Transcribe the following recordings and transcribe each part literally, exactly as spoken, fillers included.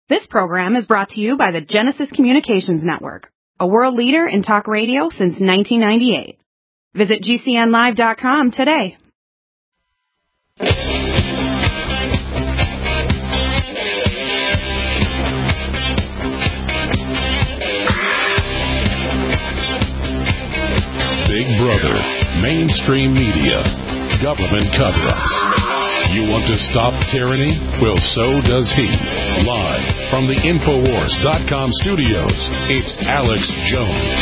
This program is brought to you by the Genesis Communications Network, a world leader in talk radio since nineteen ninety-eight. Visit G C N live dot com today. Big Brother, mainstream media, government cover-ups. You want to stop tyranny? Well, so does he. Live from the Infowars dot com studios, it's Alex Jones.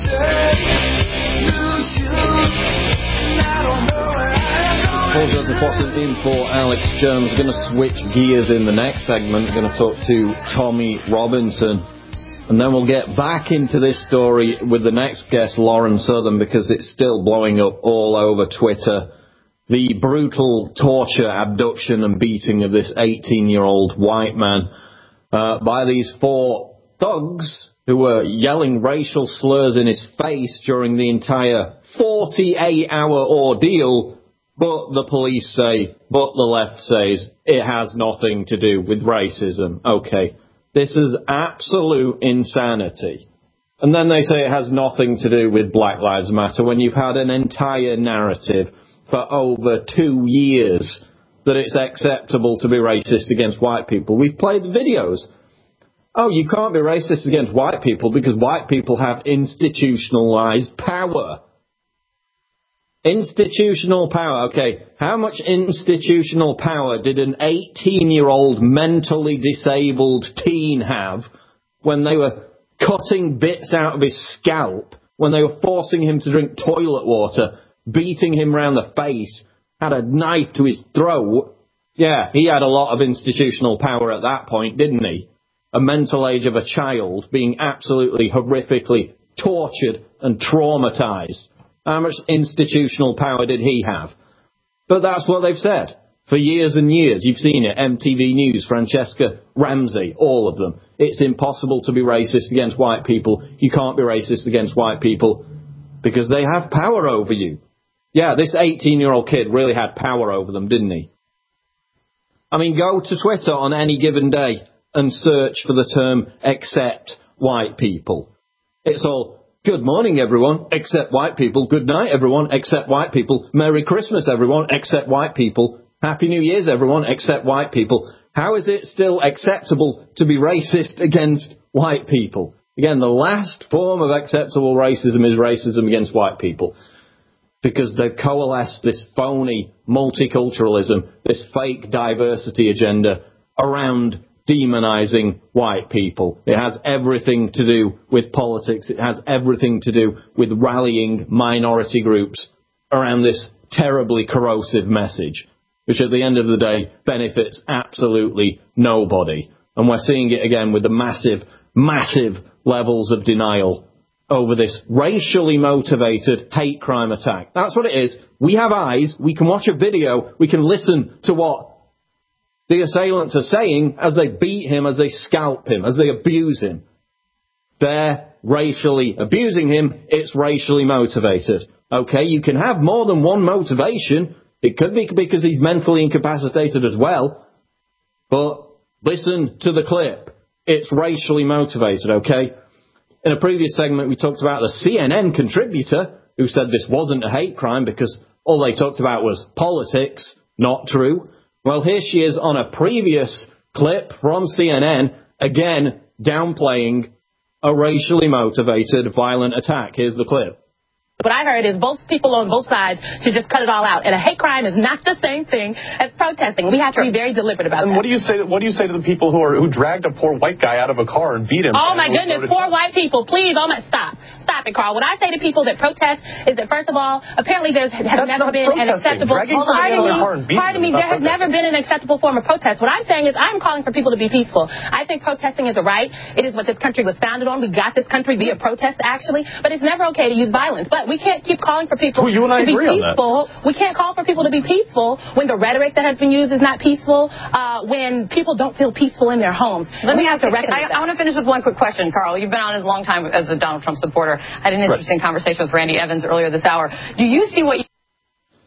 Paul Joseph in for Alex Jones. We're going to switch gears in the next segment. We're going to talk to Tommy Robinson. And then we'll get back into this story with the next guest, Lauren Southern, because it's still blowing up all over Twitter. The brutal torture, abduction and beating of this eighteen-year-old white man uh, by these four thugs who were yelling racial slurs in his face during the entire forty-eight hour ordeal. But the police say, but the left says, it has nothing to do with racism. Okay, this is absolute insanity. And then they say it has nothing to do with Black Lives Matter when you've had an entire narrative for over two years that it's acceptable to be racist against white people. We've played the videos. Oh, you can't be racist against white people because white people have institutionalized power. Institutional power. Okay, how much institutional power did an eighteen-year-old mentally disabled teen have when they were cutting bits out of his scalp, when they were forcing him to drink toilet water, beating him round the face, had a knife to his throat? Yeah, he had a lot of institutional power at that point, didn't he? A mental age of a child being absolutely horrifically tortured and traumatized. How much institutional power did he have? But that's what they've said. For years and years, you've seen it, M T V News, Francesca Ramsey, all of them. It's impossible to be racist against white people. You can't be racist against white people because they have power over you. Yeah, this eighteen-year-old kid really had power over them, didn't he? I mean, go to Twitter on any given day and search for the term accept white people. It's all, good morning, everyone, except white people. Good night, everyone, except white people. Merry Christmas, everyone, except white people. Happy New Year's, everyone, except white people. How is it still acceptable to be racist against white people? Again, the last form of acceptable racism is racism against white people. Because they've coalesced this phony multiculturalism, this fake diversity agenda around demonizing white people. It has everything to do with politics. It has everything to do with rallying minority groups around this terribly corrosive message, which at the end of the day benefits absolutely nobody. And we're seeing it again with the massive, massive levels of denial over this racially motivated hate crime attack. That's what it is. We have eyes. We can watch a video. We can listen to what the assailants are saying as they beat him, as they scalp him, as they abuse him. They're racially abusing him. It's racially motivated. Okay, you can have more than one motivation. It could be because he's mentally incapacitated as well. But listen to the clip. It's racially motivated, okay? In a previous segment, we talked about the C N N contributor who said this wasn't a hate crime because all they talked about was politics. Not true. Well, here she is on a previous clip from C N N, again downplaying a racially motivated violent attack. Here's the clip. What I heard is both people on both sides should just cut it all out. And a hate crime is not the same thing as protesting. We have to be very deliberate about and that. What do you say? What do you say to the people who are who dragged a poor white guy out of a car and beat him? Oh my goodness, poor white people! Please, oh my, stop, stop it, Carl. What I say to people that protest is that first of all, apparently there's has That's never been an acceptable. Dragging Pardon me, car and pardon me. There has never been an acceptable form of protest. What I'm saying is I'm calling for people to be peaceful. I think protesting is a right. It is what this country was founded on. We got this country via protest, actually. But it's never okay to use violence. But we can't keep calling for people well, you and I to be agree peaceful. On that. We can't call for people to be peaceful when the rhetoric that has been used is not peaceful, uh, when people don't feel peaceful in their homes. Let me have ask to you, I, I want to finish with one quick question, Carl. You've been on as a long time as a Donald Trump supporter. I had an interesting right. conversation with Randy Evans earlier this hour. Do you see what you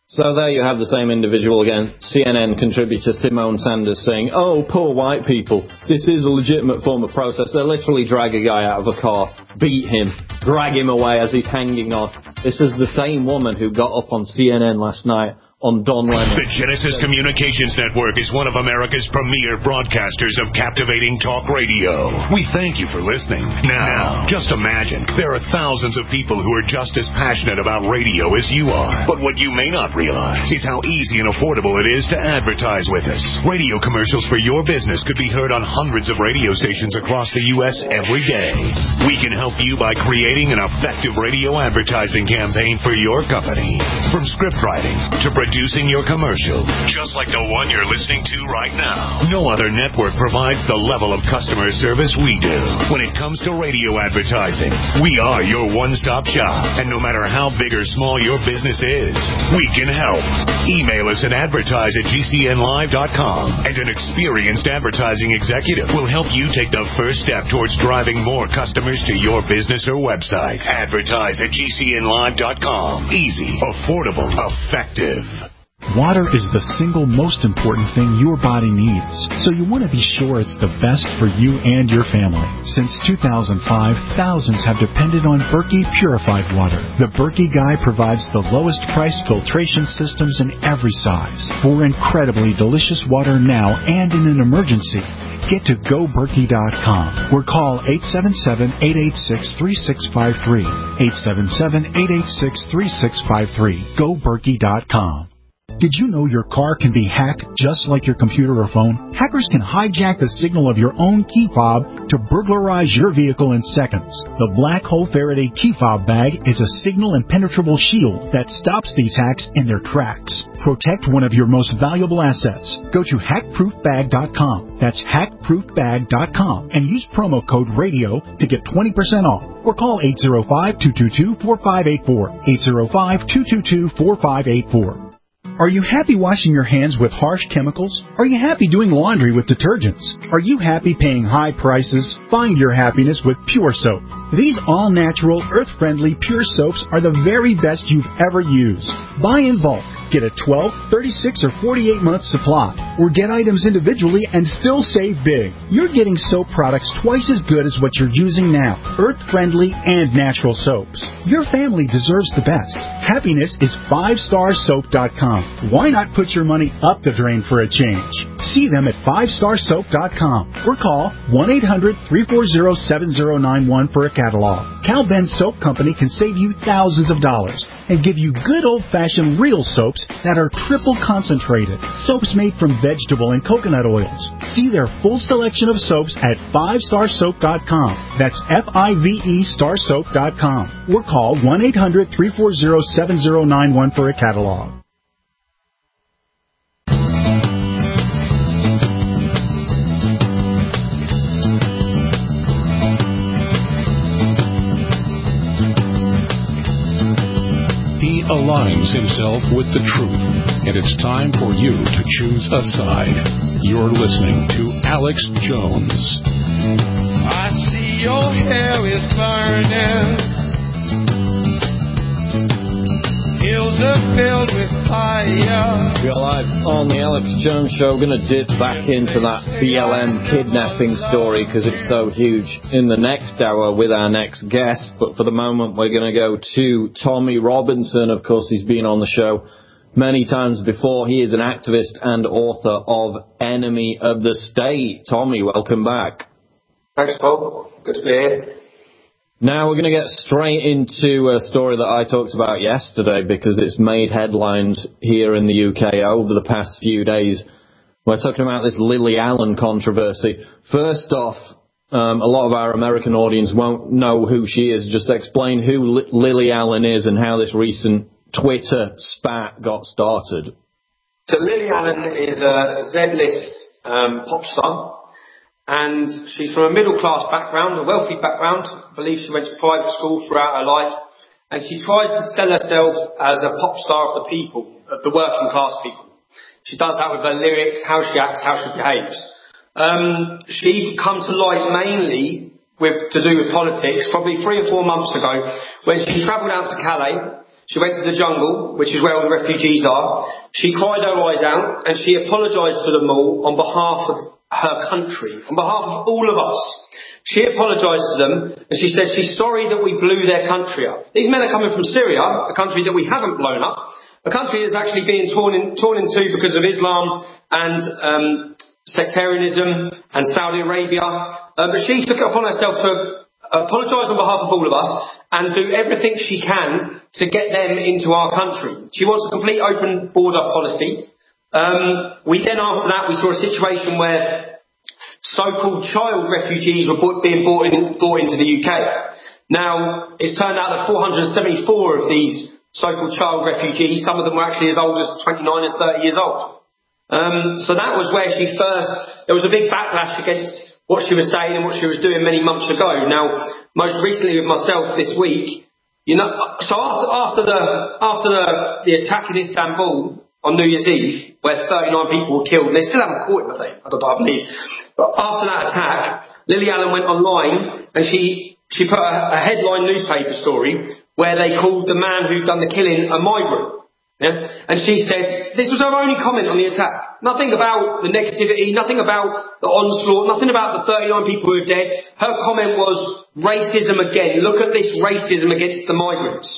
So there you have the same individual again. C N N contributor Simone Sanders saying, oh, poor white people, this is a legitimate form of protest. They literally drag a guy out of a car, beat him, drag him away as he's hanging on. This is the same woman who got up on C N N last night on Don Lemon. The Genesis Communications Network is one of America's premier broadcasters of captivating talk radio. We thank you for listening. Now, just imagine, there are thousands of people who are just as passionate about radio as you are. But what you may not realize is how easy and affordable it is to advertise with us. Radio commercials for your business could be heard on hundreds of radio stations across the U S every day. We can help you by creating an effective radio advertising campaign for your company. From script writing to producing your commercial, just like the one you're listening to right now. No other network provides the level of customer service we do. When it comes to radio advertising, we are your one-stop shop. And no matter how big or small your business is, we can help. Email us at advertise at G C N live dot com, and an experienced advertising executive will help you take the first step towards driving more customers to your business or website. Advertise at G C N live dot com. Easy, affordable, effective. Water is the single most important thing your body needs, so you want to be sure it's the best for you and your family. Since two thousand five, thousands have depended on Berkey Purified Water. The Berkey Guy provides the lowest priced filtration systems in every size for incredibly delicious water now and in an emergency. Get to go berkey dot com or call eight seven seven, eight eight six, three six five three. eight seven seven, eight eight six, three six five three. go berkey dot com. Did you know your car can be hacked just like your computer or phone? Hackers can hijack the signal of your own key fob to burglarize your vehicle in seconds. The Black Hole Faraday key fob bag is a signal impenetrable shield that stops these hacks in their tracks. Protect one of your most valuable assets. Go to hack proof bag dot com. That's hack proof bag dot com and use promo code RADIO to get twenty percent off. Or call eight zero five, two two two, four five eight four. eight zero five, two two two, four five eight four. Are you happy washing your hands with harsh chemicals? Are you happy doing laundry with detergents? Are you happy paying high prices? Find your happiness with Pure Soap. These all-natural, earth-friendly Pure Soaps are the very best you've ever used. Buy in bulk. Get a twelve, thirty-six, or forty-eight month supply. Or get items individually and still save big. You're getting soap products twice as good as what you're using now. Earth-friendly and natural soaps. Your family deserves the best. Happiness is five star soap dot com. Why not put your money up the drain for a change? See them at five star soap dot com or call one eight hundred, three four zero, seven zero nine one for a catalog. Cal Ben Soap Company can save you thousands of dollars and give you good old-fashioned real soaps that are triple concentrated. Soaps made from vegetable and coconut oils. See their full selection of soaps at five star soap dot com. That's F I V E star soap dot com. Or call one eight hundred, three four zero, seven zero nine one for a catalog. He aligns himself with the truth, and it's time for you to choose a side. You're listening to Alex Jones. I see your hair is burning. Hills are filled with fire. We are live on the Alex Jones Show. We're going to dip back into that B L M kidnapping story because it's so huge in the next hour with our next guest. But for the moment, we're going to go to Tommy Robinson. Of course, he's been on the show many times before. He is an activist and author of Enemy of the State. Tommy, welcome back. Thanks, Paul. Good to be here. Now we're going to get straight into a story that I talked about yesterday because it's made headlines here in the U K over the past few days. We're talking about this Lily Allen controversy. First off, um, a lot of our American audience won't know who she is. Just explain who L- Lily Allen is and how this recent Twitter spat got started. So Lily Allen is a Z-list um, pop star. And she's from a middle-class background, a wealthy background. I believe she went to private school throughout her life. And she tries to sell herself as a pop star of the people, of the working class people. She does that with her lyrics, how she acts, how she behaves. Um, she come to light mainly with to do with politics, probably three or four months ago, when she travelled out to Calais. She went to the jungle, which is where all the refugees are. She cried her eyes out and she apologised to them all on behalf of her country, on behalf of all of us. She apologised to them and she said she's sorry that we blew their country up. These men are coming from Syria, a country that we haven't blown up, a country that's actually being torn in, torn in two because of Islam and um, sectarianism and Saudi Arabia. Uh, but she took it upon herself to apologise on behalf of all of us and do everything she can to get them into our country. She wants a complete open border policy. Um, we then, after that, we saw a situation where so-called child refugees were being brought, in, brought into the U K. Now, it's turned out that four hundred seventy-four of these so-called child refugees, some of them were actually as old as twenty-nine and thirty years old. Um, so that was where she first, there was a big backlash against what she was saying and what she was doing many months ago. Now, most recently with myself this week, you know, so after, after the, after the, the attack in Istanbul on New Year's Eve, where thirty-nine people were killed, and they still haven't caught him, I think, I don't know, I believe. But after that attack, Lily Allen went online and she, she put a, a headline newspaper story where they called the man who'd done the killing a migrant. Yeah? And she said, this was her only comment on the attack. Nothing about the negativity, nothing about the onslaught, nothing about the thirty-nine people who are dead. Her comment was, racism again. Look at this racism against the migrants.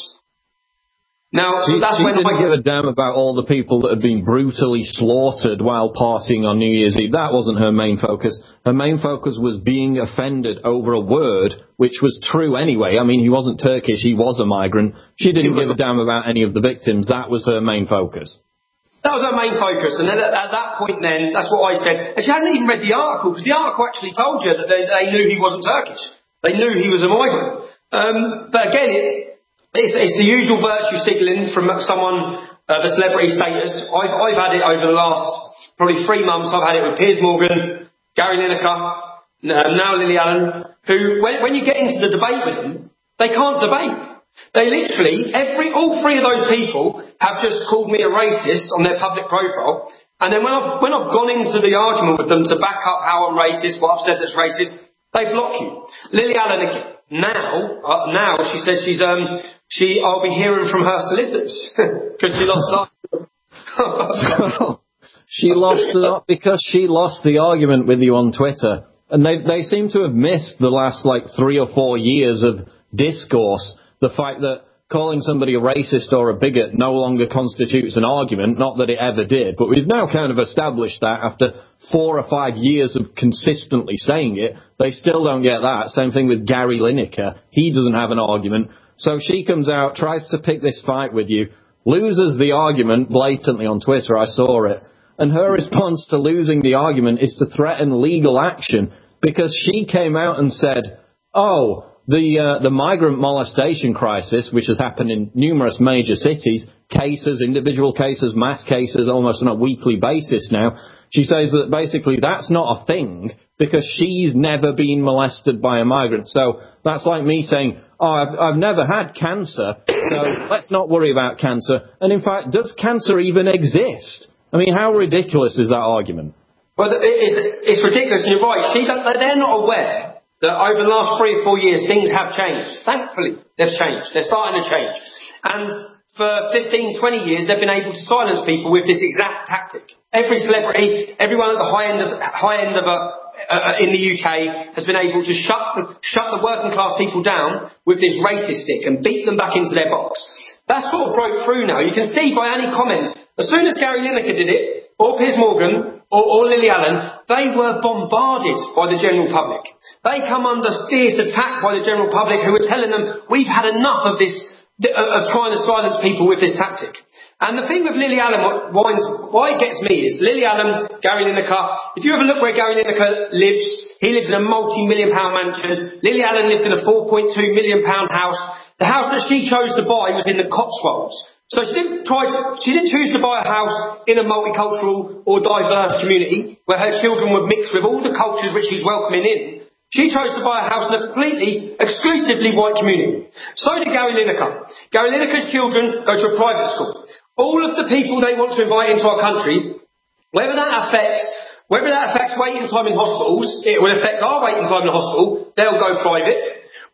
Now, so she, that's she when didn't I give a damn about all the people that had been brutally slaughtered while partying on New Year's Eve. That wasn't her main focus. Her main focus was being offended over a word which was true anyway. I mean, he wasn't Turkish, he was a migrant. She didn't give a damn about any of the victims. That was her main focus. That was her main focus, and then at, at that point then, that's what I said. And she hadn't even read the article, because the article actually told you that they, they knew he wasn't Turkish. They knew he was a migrant. Um, but again, it, It's, it's the usual virtue signalling from someone of a celebrity status. I've, I've had it over the last probably three months. I've had it with Piers Morgan, Gary Lineker, now Lily Allen, who, when, when you get into the debate with them, they can't debate. They literally, every, all three of those people have just called me a racist on their public profile. And then when I've, when I've gone into the argument with them to back up how I'm racist, what I've said that's racist, they block you. Lily Allen again. Now, uh, now she says she's um she I'll be hearing from her solicitors because she lost last. So, she lost not because she lost the argument with you on Twitter, and they they seem to have missed the last like three or four years of discourse. The fact that calling somebody a racist or a bigot no longer constitutes an argument, not that it ever did, but we've now kind of established that after four or five years of consistently saying it, they still don't get that. Same thing with Gary Lineker. He doesn't have an argument. So she comes out, tries to pick this fight with you, loses the argument blatantly on Twitter. I saw it. And her response to losing the argument is to threaten legal action because she came out and said, oh, the uh, the migrant molestation crisis, which has happened in numerous major cities, cases, individual cases, mass cases, almost on a weekly basis now. She says that basically that's not a thing because she's never been molested by a migrant. So that's like me saying, oh, I've, I've never had cancer, so let's not worry about cancer. And in fact, does cancer even exist? I mean, how ridiculous is that argument? Well, it's, it's ridiculous, and you're right. She don't, they're not aware that over the last three or four years, things have changed. Thankfully, they've changed. They're starting to change. And for fifteen, twenty years, they've been able to silence people with this exact tactic. Every celebrity, everyone at the high end of, high end of a, uh, in the U K has been able to shut the, shut the working class people down with this racist stick and beat them back into their box. That sort of broke through now. You can see by any comment, as soon as Gary Lineker did it, or Piers Morgan, or, or Lily Allen, they were bombarded by the general public. They come under fierce attack by the general public who were telling them, we've had enough of this, of trying to silence people with this tactic. And the thing with Lily Allen, what winds, why it gets me is Lily Allen, Gary Lineker, if you ever look where Gary Lineker lives, he lives in a multi-million pound mansion. Lily Allen lived in a four point two million pound house. The house that she chose to buy was in the Cotswolds. So she didn't try to, she didn't choose to buy a house in a multicultural or diverse community where her children would mix with all the cultures which she's welcoming in. She chose to buy a house in a completely, exclusively white community. So did Gary Lineker. Gary Lineker's children go to a private school. All of the people they want to invite into our country, whether that affects, whether that affects waiting time in hospitals, it will affect our waiting time in hospital, they'll go private.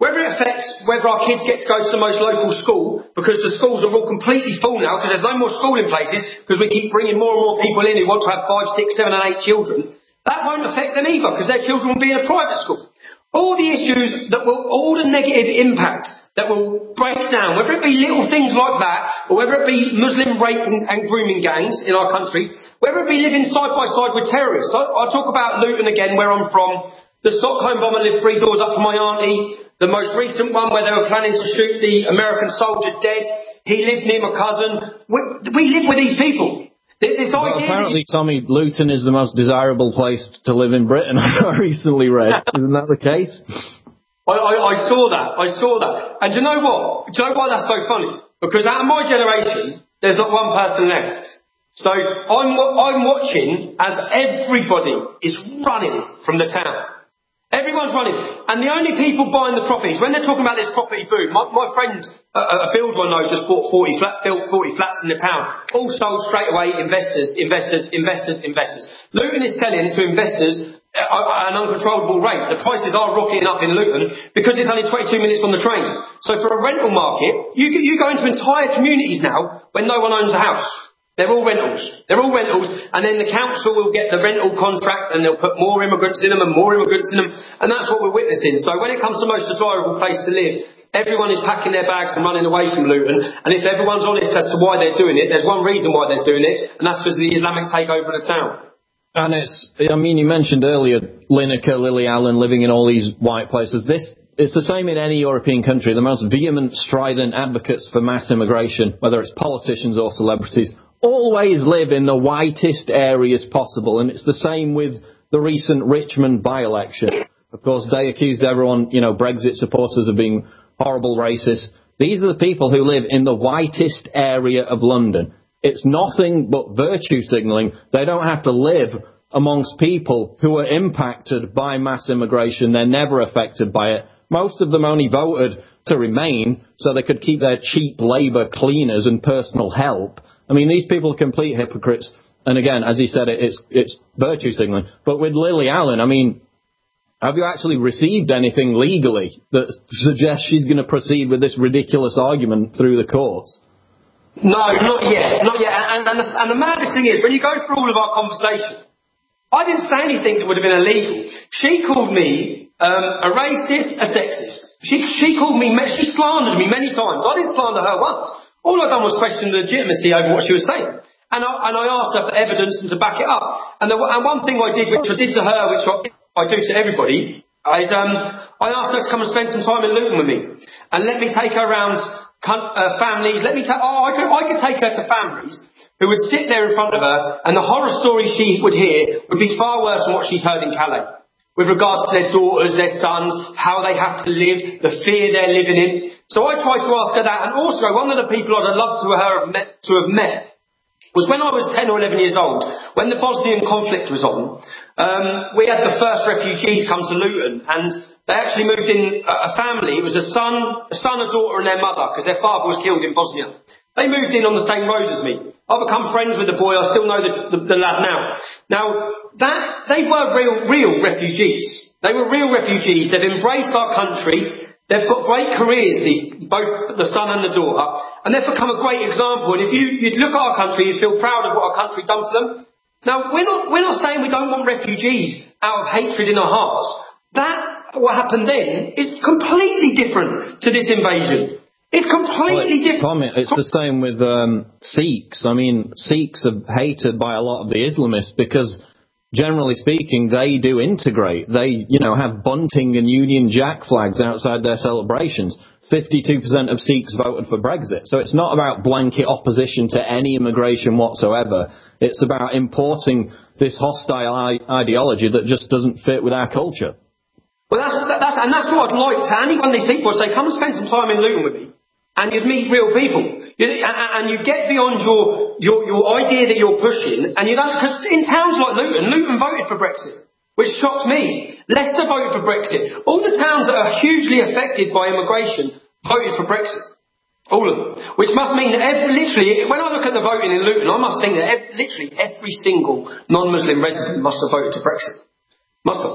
whether it affects whether our kids get to go to the most local school, because the schools are all completely full now, because there's no more schooling places, because we keep bringing more and more people in who want to have five, six, seven and eight children, that won't affect them either, because their children will be in a private school. All the issues that will, all the negative impact that will break down, whether it be little things like that, or whether it be Muslim rape and, and grooming gangs in our country, whether it be living side by side with terrorists. I, I'll talk about Luton again, where I'm from. The Stockholm bomber lived three doors up from my auntie. The most recent one, where they were planning to shoot the American soldier dead, he lived near my cousin. We, we live with these people. This well, idea apparently, Tommy, Luton is the most desirable place to live in Britain, I recently read. Isn't that the case? I, I, I saw that. I saw that. And do you know what? Do you know why that's so funny? Because out of my generation, there's not one person left. So I'm, I'm watching as everybody is running from the town. Everyone's running. And the only people buying the properties, when they're talking about this property boom, my, my friend, a, a builder I know, just bought forty flat, built forty flats in the town. All sold straight away, investors, investors, investors, investors. Luton is selling to investors at an uncontrollable rate. The prices are rocketing up in Luton because it's only twenty-two minutes on the train. So for a rental market, you, you go into entire communities now when no one owns a house. They're all rentals. They're all rentals. And then the council will get the rental contract and they'll put more immigrants in them and more immigrants in them. And that's what we're witnessing. So when it comes to the most desirable place to live, everyone is packing their bags and running away from Luton. And if everyone's honest as to why they're doing it, there's one reason why they're doing it, and that's because of the Islamic takeover of the town. And it's, I mean, you mentioned earlier Lineker, Lily Allen living in all these white places. This It's the same in any European country. The most vehement, strident advocates for mass immigration, whether it's politicians or celebrities, always live in the whitest areas possible. And it's the same with the recent Richmond by-election. Of course, they accused everyone, you know, Brexit supporters of being horrible racists. These are the people who live in the whitest area of London. It's nothing but virtue signalling. They don't have to live amongst people who are impacted by mass immigration. They're never affected by it. Most of them only voted to remain so they could keep their cheap labour cleaners and personal help. I mean, these people are complete hypocrites. And again, as he said, it, it's, it's virtue signalling. But with Lily Allen, I mean, have you actually received anything legally that suggests she's going to proceed with this ridiculous argument through the courts? No, not yet. Not yet. And, and, the, and the maddest thing is, when you go through all of our conversation, I didn't say anything that would have been illegal. She called me um, a racist, a sexist. She, she called me, she slandered me many times. I didn't slander her once. All I've done was question the legitimacy over what she was saying. And I, and I asked her for evidence and to back it up. And, the, and one thing I did, which I did to her, which I, I do to everybody, is um, I asked her to come and spend some time in Luton with me. And let me take her around uh, families. Let me ta- oh, I could, I could take her to families who would sit there in front of her, and the horror stories she would hear would be far worse than what she's heard in Calais. With regards to their daughters, their sons, how they have to live, the fear they're living in. So I tried to ask her that, and also one of the people I'd have loved to have met, to have met was when I was ten or eleven years old, when the Bosnian conflict was on, um, we had the first refugees come to Luton, and they actually moved in a family. It was a son, a son, a daughter and their mother, because their father was killed in Bosnia. They moved in on the same road as me. I've become friends with the boy. I still know the, the, the lad now. Now, that they were real, real refugees. They were real refugees. They've embraced our country. They've got great careers, these, both the son and the daughter, and they've become a great example. And if you you'd look at our country, you'd feel proud of what our country done for them. Now, we're not we're not saying we don't want refugees out of hatred in our hearts. That, what happened then, is completely different to this invasion. It's completely well, different. Tommy, it's the same with um, Sikhs. I mean, Sikhs are hated by a lot of the Islamists because, generally speaking, they do integrate. They, you know, have bunting and Union Jack flags outside their celebrations. fifty-two percent of Sikhs voted for Brexit. So it's not about blanket opposition to any immigration whatsoever. It's about importing this hostile I- ideology that just doesn't fit with our culture. Well, that's, that's, and that's what I'd like to any one of these people would say, come and spend some time in Luton with me. And you'd meet real people. You, and you get beyond your, your, your idea that you're pushing, and you don't, because in towns like Luton, Luton voted for Brexit, which shocked me. Leicester voted for Brexit. All the towns that are hugely affected by immigration voted for Brexit. All of them. Which must mean that every, literally, when I look at the voting in Luton, I must think that every, literally every single non-Muslim resident must have voted to Brexit. Must have.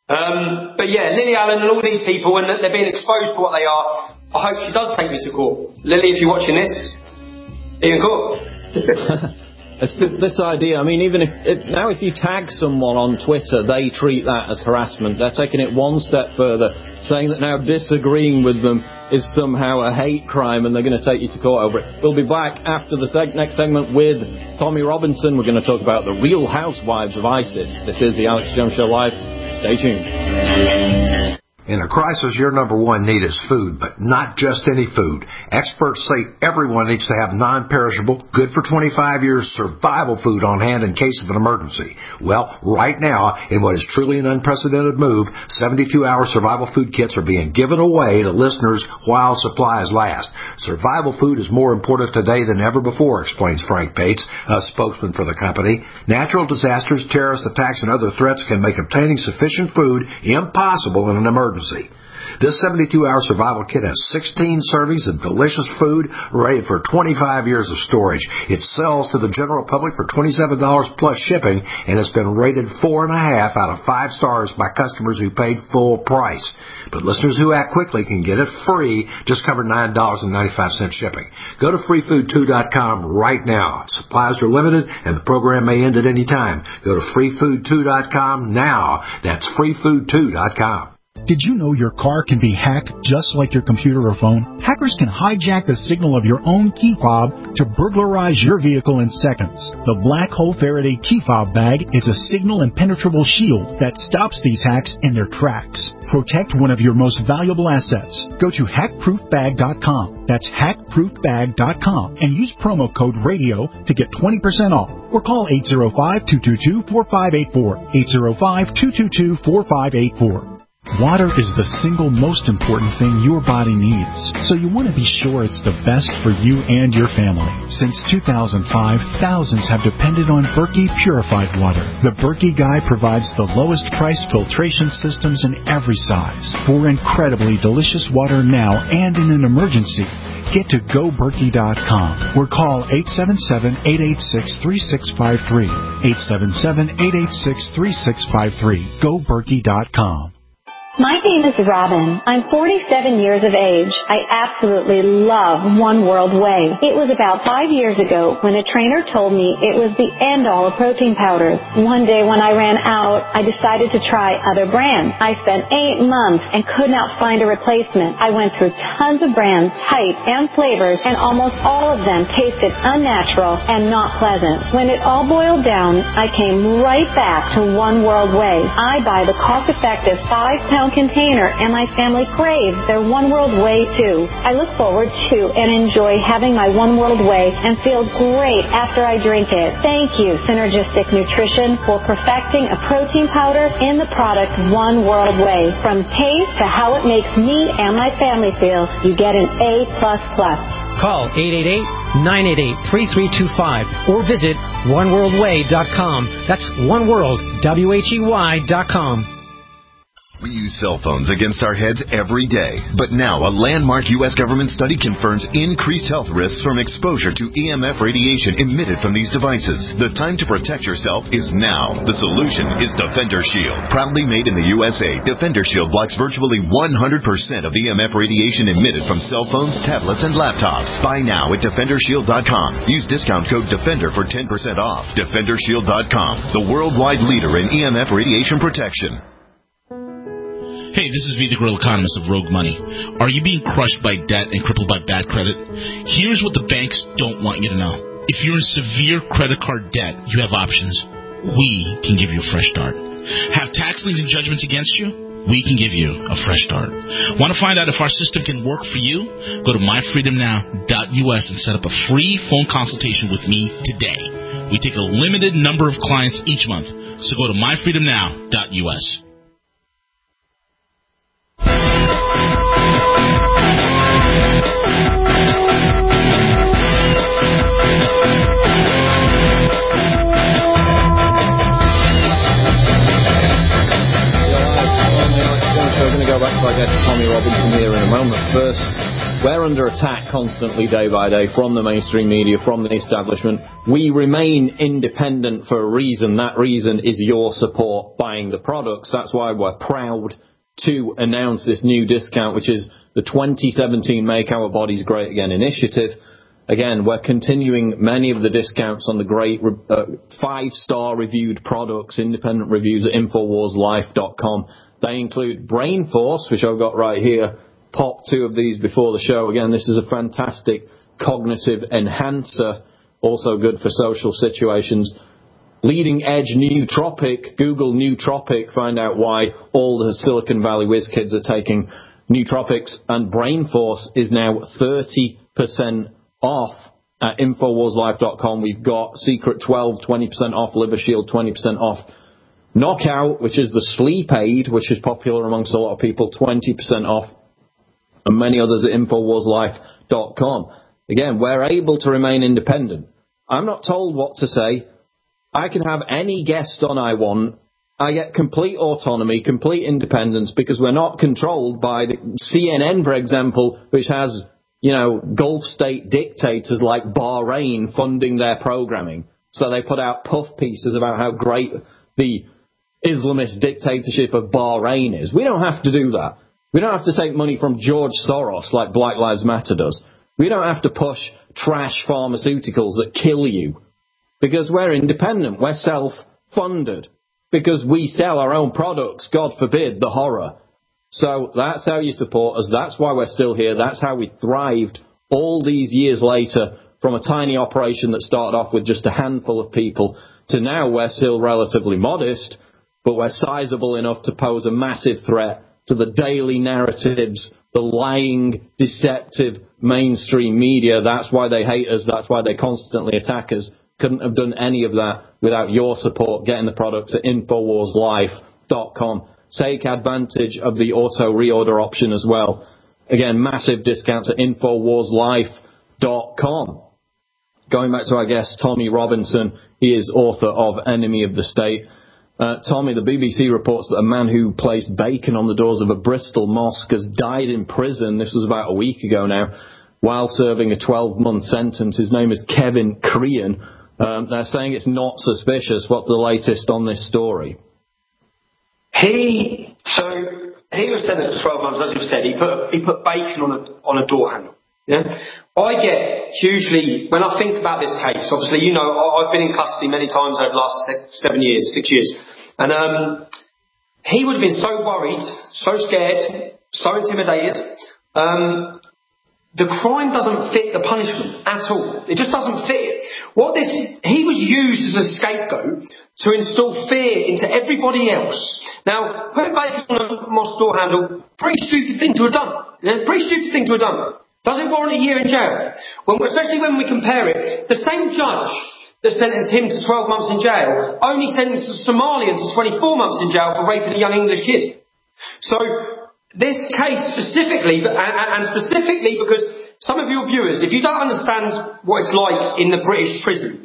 Um, but yeah, Lily Allen and all these people, and they're being exposed for what they are. I hope she does take me to court. Lily, if you're watching this, be in court. It's th- this idea, I mean, even if, if now if you tag someone on Twitter, they treat that as harassment. They're taking it one step further, saying that now disagreeing with them is somehow a hate crime and they're going to take you to court over it. We'll be back after the seg- next segment with Tommy Robinson. We're going to talk about the Real Housewives of ISIS. This is the Alex Jones Show Live. Stay tuned. In a crisis, your number one need is food, but not just any food. Experts say everyone needs to have non-perishable, good for twenty-five years survival food on hand in case of an emergency. Well, right now, in what is truly an unprecedented move, seventy-two hour survival food kits are being given away to listeners while supplies last. Survival food is more important today than ever before, explains Frank Bates, a spokesman for the company. Natural disasters, terrorist attacks, and other threats can make obtaining sufficient food impossible in an emergency. This seventy-two hour survival kit has sixteen servings of delicious food ready for twenty-five years of storage. It sells to the general public for twenty-seven dollars plus shipping, and it's been rated four and a half out of five stars by customers who paid full price. But listeners who act quickly can get it free, just cover nine dollars and ninety-five cents shipping. Go to free food two dot com right now. Supplies are limited, and the program may end at any time. Go to free food two dot com now. That's free food two dot com. Did you know your car can be hacked just like your computer or phone? Hackers can hijack the signal of your own key fob to burglarize your vehicle in seconds. The Black Hole Faraday key fob bag is a signal impenetrable shield that stops these hacks in their tracks. Protect one of your most valuable assets. Go to hack proof bag dot com. That's hack proof bag dot com and use promo code RADIO to get twenty percent off. Or call eight oh five, two two two, four five eight four. eight oh five, two two two, four five eight four. Water is the single most important thing your body needs, so you want to be sure it's the best for you and your family. Since two thousand five, thousands have depended on Berkey purified water. The Berkey Guy provides the lowest price filtration systems in every size for incredibly delicious water now and in an emergency. Get to go berkey dot com or call eight seven seven, eight eight six, three six five three. eight seven seven, eight eight six, three six five three. go berkey dot com. My name is Robin. I'm forty-seven years of age. I absolutely love One World Whey. It was about five years ago when a trainer told me it was the end-all of protein powders. One day when I ran out, I decided to try other brands. I spent eight months and could not find a replacement. I went through tons of brands, types, and flavors, and almost all of them tasted unnatural and not pleasant. When it all boiled down, I came right back to One World Whey. I buy the cost-effective five-pound container, and my family craves their One World Whey too. I look forward to and enjoy having my One World Whey and feel great after I drink it. Thank you, Synergistic Nutrition, for perfecting a protein powder in the product One World Whey. From taste to how it makes me and my family feel, you get an A plus plus. Call eight eight eight, nine eight eight, three three two five or visit one world way dot com. That's One World, W H E Y dot com. We use cell phones against our heads every day. But now a landmark U S government study confirms increased health risks from exposure to E M F radiation emitted from these devices. The time to protect yourself is now. The solution is Defender Shield. Proudly made in the U S A, Defender Shield blocks virtually one hundred percent of E M F radiation emitted from cell phones, tablets, and laptops. Buy now at defender shield dot com. Use discount code DEFENDER for ten percent off. defender shield dot com, the worldwide leader in E M F radiation protection. Hey, this is V, the Grill Economist of Rogue Money. Are you being crushed by debt and crippled by bad credit? Here's what the banks don't want you to know. If you're in severe credit card debt, you have options. We can give you a fresh start. Have tax liens and judgments against you? We can give you a fresh start. Want to find out if our system can work for you? Go to my freedom now dot U S and set up a free phone consultation with me today. We take a limited number of clients each month, so go to my freedom now dot U S. We're going to go back to our guest Tommy Robinson here in a moment. First, We're under attack constantly, day by day, from the mainstream media, from the establishment. We remain independent for a reason. That reason is your support buying the products. That's why we're proud to announce this new discount, which is the twenty seventeen Make Our Bodies Great Again initiative. Again, we're continuing many of the discounts on the great uh, five-star reviewed products, independent reviews at Infowars Life dot com. They include Brain Force, which I've got right here. Popped two of these before the show. Again, this is a fantastic cognitive enhancer, also good for social situations. Leading Edge Nootropic, Google Nootropic, find out why all the Silicon Valley whiz kids are taking nootropics. And Brain Force is now thirty percent off at Infowars Life dot com. We've got Secret twelve, twenty percent off, Liver Shield, twenty percent off. Knockout, which is the sleep aid, which is popular amongst a lot of people, twenty percent off. And many others at Infowars Life dot com. Again, we're able to remain independent. I'm not told what to say. I can have any guest on I want. I get complete autonomy, complete independence, because we're not controlled by the C N N, for example, which has, you know, Gulf state dictators like Bahrain funding their programming. So they put out puff pieces about how great the Islamist dictatorship of Bahrain is. We don't have to do that. We don't have to take money from George Soros like Black Lives Matter does. We don't have to push trash pharmaceuticals that kill you. Because we're independent. We're self-funded. Because we sell our own products. God forbid, the horror. So that's how you support us. That's why we're still here. That's how we thrived all these years later from a tiny operation that started off with just a handful of people to now we're still relatively modest, but we're sizable enough to pose a massive threat to the daily narratives, the lying, deceptive mainstream media. That's why they hate us. That's why they constantly attack us. Couldn't have done any of that without your support getting the products at Infowars Life dot com. Take advantage of the auto reorder option as well. Again, massive discounts at Infowars Life dot com. Going back to our guest, Tommy Robinson, he is author of Enemy of the State. Uh, Tommy, the B B C reports that a man who placed bacon on the doors of a Bristol mosque has died in prison. This was about a week ago now, while serving a twelve-month sentence. His name is Kevin Crean. Um, they're saying it's not suspicious. What's the latest on this story? He, so, he was sentenced to twelve months, as you said. He put, he put bacon on a, on a door handle. Yeah? I get hugely, when I think about this case, obviously, you know, I, I've been in custody many times over the last six, seven years, six years. And um, he would have been so worried, so scared, so intimidated. Um, the crime doesn't fit the punishment at all. It just doesn't fit. What this, he was used as a scapegoat to instill fear into everybody else. Now, putting bacon on a mosque door handle, pretty stupid thing to have done. Yeah? Pretty stupid thing to have done. Does it warrant a year in jail? When, especially when we compare it, the same judge that sentenced him to twelve months in jail only sentenced a Somalian to twenty-four months in jail for raping a young English kid. So, this case specifically, and, and specifically because some of your viewers, if you don't understand what it's like in the British prisons,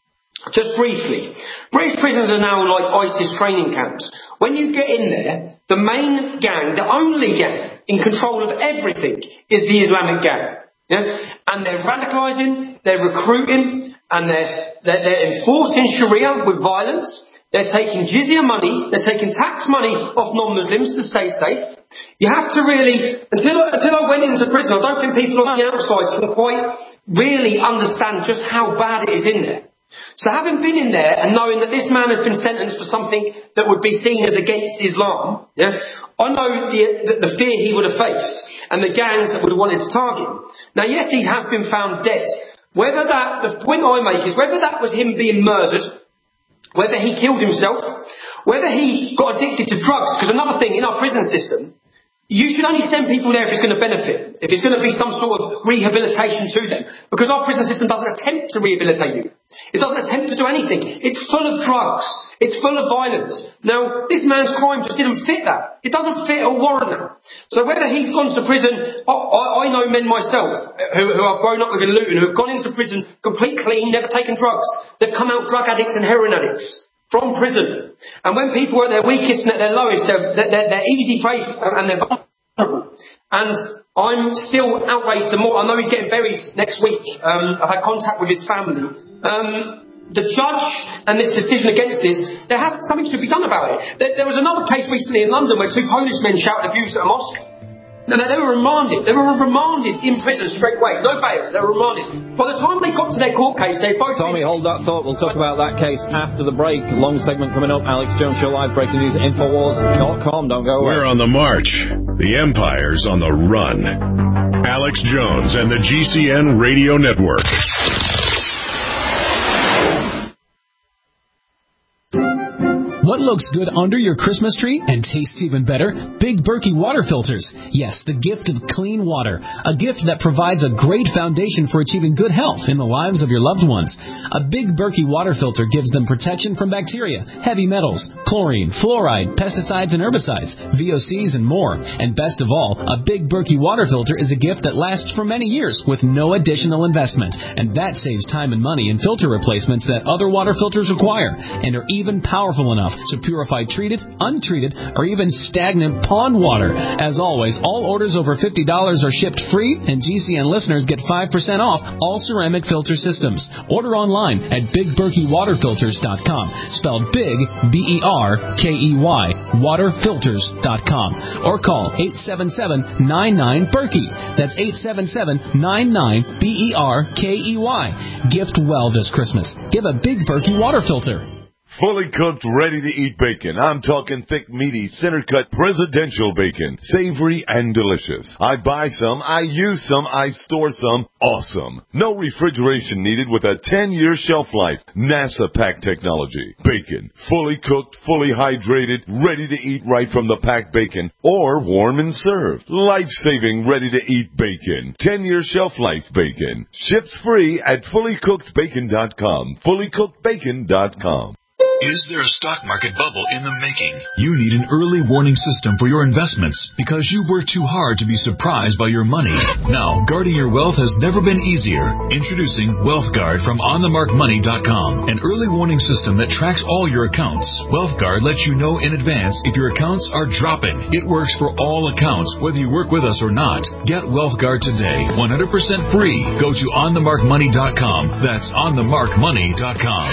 just briefly, British prisons are now like ISIS training camps. When you get in there, the main gang, the only gang in control of everything is the Islamic gang. Yeah? And they're radicalising, they're recruiting, and they're, they're, they're enforcing Sharia with violence. They're taking jizya money, they're taking tax money off non-Muslims to stay safe. You have to really, until, until I went into prison, I don't think people on the outside can quite really understand just how bad it is in there. So having been in there and knowing that this man has been sentenced for something that would be seen as against Islam, yeah, I know the, the, the fear he would have faced and the gangs that would have wanted to target him. Now, yes, he has been found dead. Whether that, the point I make is whether that was him being murdered, whether he killed himself, whether he got addicted to drugs, because another thing in our prison system, you should only send people there if it's going to benefit, if it's going to be some sort of rehabilitation to them. Because our prison system doesn't attempt to rehabilitate you. It doesn't attempt to do anything. It's full of drugs. It's full of violence. Now, this man's crime just didn't fit that. It doesn't fit or warrant that. So whether he's gone to prison, I, I, I know men myself who, who have grown up within Luton, who have gone into prison complete clean, never taken drugs. They've come out drug addicts and heroin addicts from prison. And when people are at their weakest and at their lowest, they're, they're, they're easy prey and they're vulnerable. And I'm still outraged and more. I know he's getting buried next week. Um, I've had contact with his family. Um, the judge and this decision against this, there has something should be done about it. There, there was another case recently in London where two Polish men shouted abuse at a mosque. No, no, they were remanded. They were remanded in prison straight away. No bail. They were remanded. By the time they got to their court case, they both... Tommy, hold that thought. We'll talk about that case after the break. Long segment coming up. Alex Jones Show Live, breaking news at Infowars dot com. Don't go away. We're on the march. The Empire's on the run. Alex Jones and the G C N Radio Network. What looks good under your Christmas tree and tastes even better? Big Berkey water filters. Yes, the gift of clean water. A gift that provides a great foundation for achieving good health in the lives of your loved ones. A Big Berkey water filter gives them protection from bacteria, heavy metals, chlorine, fluoride, pesticides and herbicides, V O Cs and more. And best of all, a Big Berkey water filter is a gift that lasts for many years with no additional investment. And that saves time and money in filter replacements that other water filters require and are even powerful enough to purify treated, untreated, or even stagnant pond water. As always, all orders over fifty dollars are shipped free, and G C N listeners get five percent off all ceramic filter systems. Order online at big berkey water filters dot com, spelled big, B E R K E Y, water filters dot com, or call eight seven seven, nine nine, Berkey. That's eight seven seven, nine nine, B E R K E Y. Gift well this Christmas. Give a Big Berkey water filter. Fully cooked, ready-to-eat bacon. I'm talking thick, meaty, center-cut, presidential bacon. Savory and delicious. I buy some, I use some, I store some. Awesome. No refrigeration needed with a ten-year shelf life. NASA pack technology. Bacon. Fully cooked, fully hydrated, ready to eat right from the packed bacon. Or warm and served. Life-saving, ready-to-eat bacon. ten-year shelf life bacon. Ships free at fully cooked bacon dot com. fully cooked bacon dot com. Is there a stock market bubble in the making? You need an early warning system for your investments because you work too hard to be surprised by your money. Now, guarding your wealth has never been easier. Introducing WealthGuard from on the mark money dot com, an early warning system that tracks all your accounts. WealthGuard lets you know in advance if your accounts are dropping. It works for all accounts, whether you work with us or not. Get WealthGuard today, one hundred percent free. Go to on the mark money dot com. That's on the mark money dot com.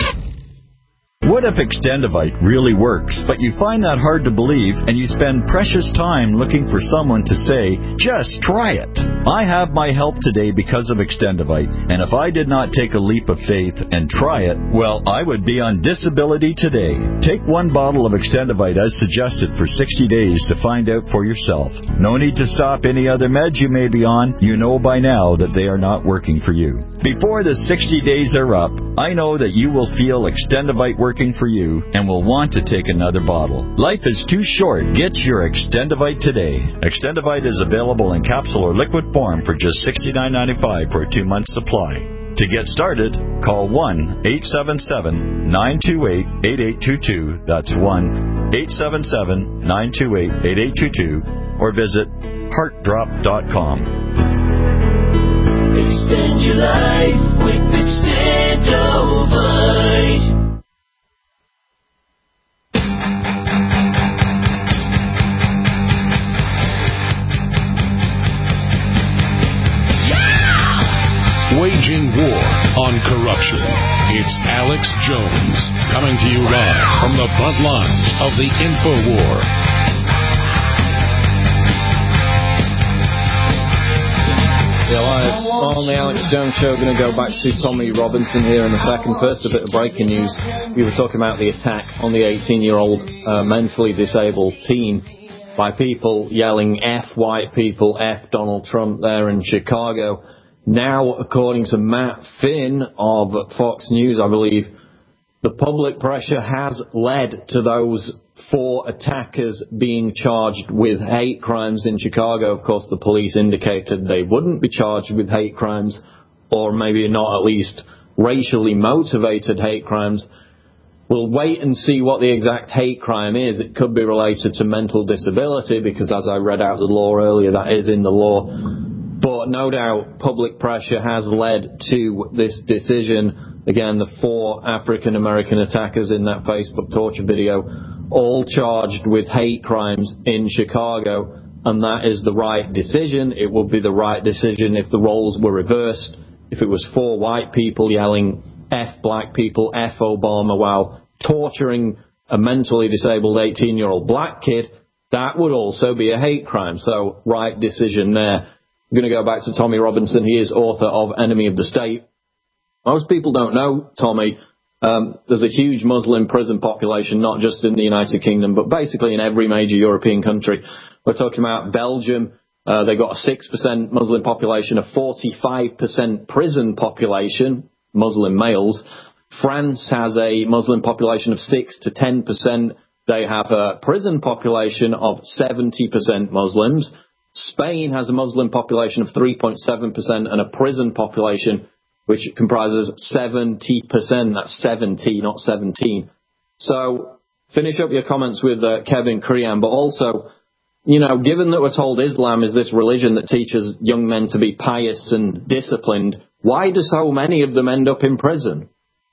What if Extendivite really works, but you find that hard to believe and you spend precious time looking for someone to say, just try it? I have my help today because of Extendivite, and if I did not take a leap of faith and try it, well, I would be on disability today. Take one bottle of Extendivite as suggested for sixty days to find out for yourself. No need to stop any other meds you may be on. You know by now that they are not working for you. Before the sixty days are up, I know that you will feel Extendivite working for you and will want to take another bottle. Life is too short. Get your Extendivite today. Extendivite is available in capsule or liquid form for just sixty-nine ninety-five for a two-month supply. To get started, call one eight seven seven, nine two eight, eight eight two two. That's one eight seven seven, nine two eight, eight eight two two, or visit heart drop dot com. Extend your life with Extendivite. Waging war on corruption. It's Alex Jones coming to you live from the front lines of the InfoWar. Yeah, live on the Alex Jones Show. Going to go back to Tommy Robinson here in a second. First, a bit of breaking news. We were talking about the attack on the eighteen-year-old uh, mentally disabled teen by people yelling F white people, F Donald Trump there in Chicago. Now, according to Matt Finn of Fox News, I believe, the public pressure has led to those four attackers being charged with hate crimes in Chicago. Of course, the police indicated they wouldn't be charged with hate crimes, or maybe not at least racially motivated hate crimes. We'll wait and see what the exact hate crime is. It could be related to mental disability, because as I read out the law earlier, that is in the law. But no doubt public pressure has led to this decision. Again, the four African-American attackers in that Facebook torture video, all charged with hate crimes in Chicago. and that is the right decision. It would be the right decision if the roles were reversed. If it was four white people yelling F black people, F Obama, while torturing a mentally disabled eighteen-year-old black kid, that would also be a hate crime. So, right decision there. I'm going to go back to Tommy Robinson. He is author of Enemy of the State. Most people don't know, Tommy, um, there's a huge Muslim prison population, not just in the United Kingdom, but basically in every major European country. We're talking about Belgium. Uh, they've got a six percent Muslim population, a forty-five percent prison population, Muslim males. France has a Muslim population of six to ten percent. They have a prison population of seventy percent Muslims. Spain has a Muslim population of three point seven percent and a prison population which comprises seventy percent. That's seventy, not seventeen. So finish up your comments with uh, Kevin Crean, but also, you know, given that we're told Islam is this religion that teaches young men to be pious and disciplined, why do so many of them end up in prison?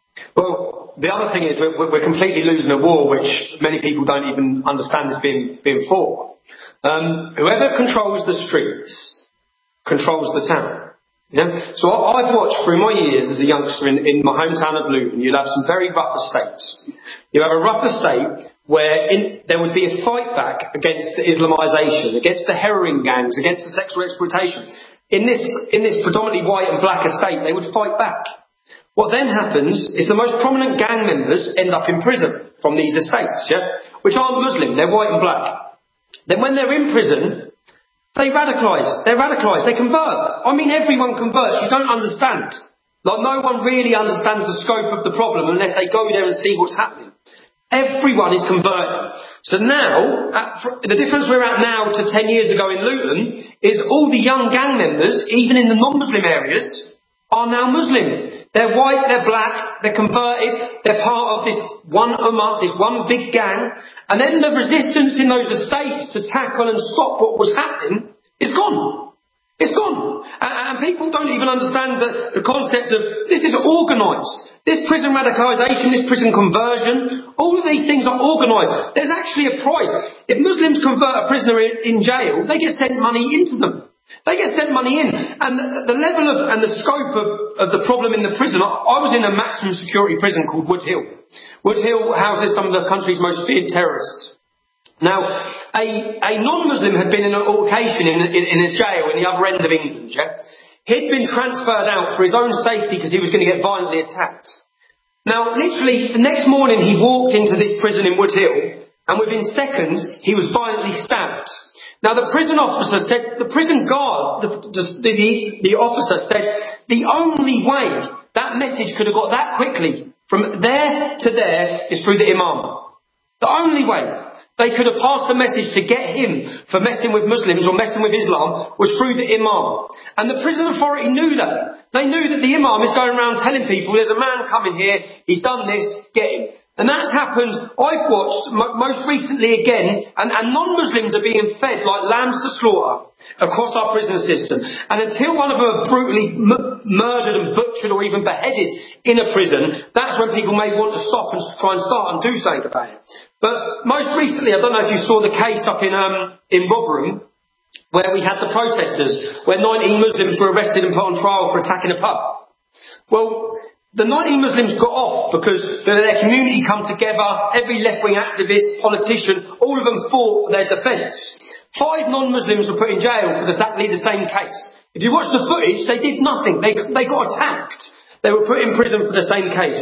Well, the other thing is we're, we're completely losing a war which many people don't even understand is being, being fought. Um, whoever controls the streets controls the town. Yeah? So I've watched through my years as a youngster in, in my hometown of Luton, you'll have some very rough estates. You have a rough estate where in, there would be a fight back against the Islamisation, against the heroin gangs, against the sexual exploitation. In this, in this predominantly white and black estate, they would fight back. What then happens is the most prominent gang members end up in prison from these estates, yeah, which aren't Muslim, they're white and black. Then when they're in prison, they radicalise, they're radicalised, they convert. I mean, everyone converts, you don't understand. Like, no one really understands the scope of the problem unless they go there and see what's happening. Everyone is converting. So now, at, the difference we're at now to ten years ago in Luton is all the young gang members, even in the non-Muslim areas, are now Muslim. They're white, they're black, they're converted, they're part of this one ummah, this one big gang, and then the resistance in those estates to tackle and stop what was happening is gone. It's gone. And, and people don't even understand the, the concept of this is organised. This prison radicalisation, this prison conversion, all of these things are organised. There's actually a price. If Muslims convert a prisoner in, in jail, they get sent money into them. They get sent money in. And the, the level of and the scope of, of the problem in the prison, I, I was in a maximum security prison called Wood Hill. Wood Hill houses some of the country's most feared terrorists. Now, a, a non-Muslim had been in an altercation in, in, in a jail in the other end of England, yeah? He'd been transferred out for his own safety because he was going to get violently attacked. Now, literally, the next morning he walked into this prison in Wood Hill, and within seconds, he was violently stabbed. Now, the prison officer said, the prison guard, the, the, the, the officer said, the only way that message could have got that quickly from there to there is through the imam. The only way they could have passed a message to get him for messing with Muslims or messing with Islam was through the imam. And the prison authority knew that. They knew that the imam is going around telling people, there's a man coming here, he's done this, get him. And that's happened, I've watched m- most recently again, and, and non-Muslims are being fed like lambs to slaughter across our prison system. And until one of them are brutally m- murdered and butchered or even beheaded in a prison, that's when people may want to stop and try and start and do something about it. But most recently, I don't know if you saw the case up in um, in Rotherham, where we had the protesters, where nineteen Muslims were arrested and put on trial for attacking a pub. Well, the nineteen Muslims got off because their community come together, every left-wing activist, politician, all of them fought for their defence. Five non-Muslims were put in jail for exactly the same case. If you watch the footage, they did nothing. They, they got attacked. They were put in prison for the same case.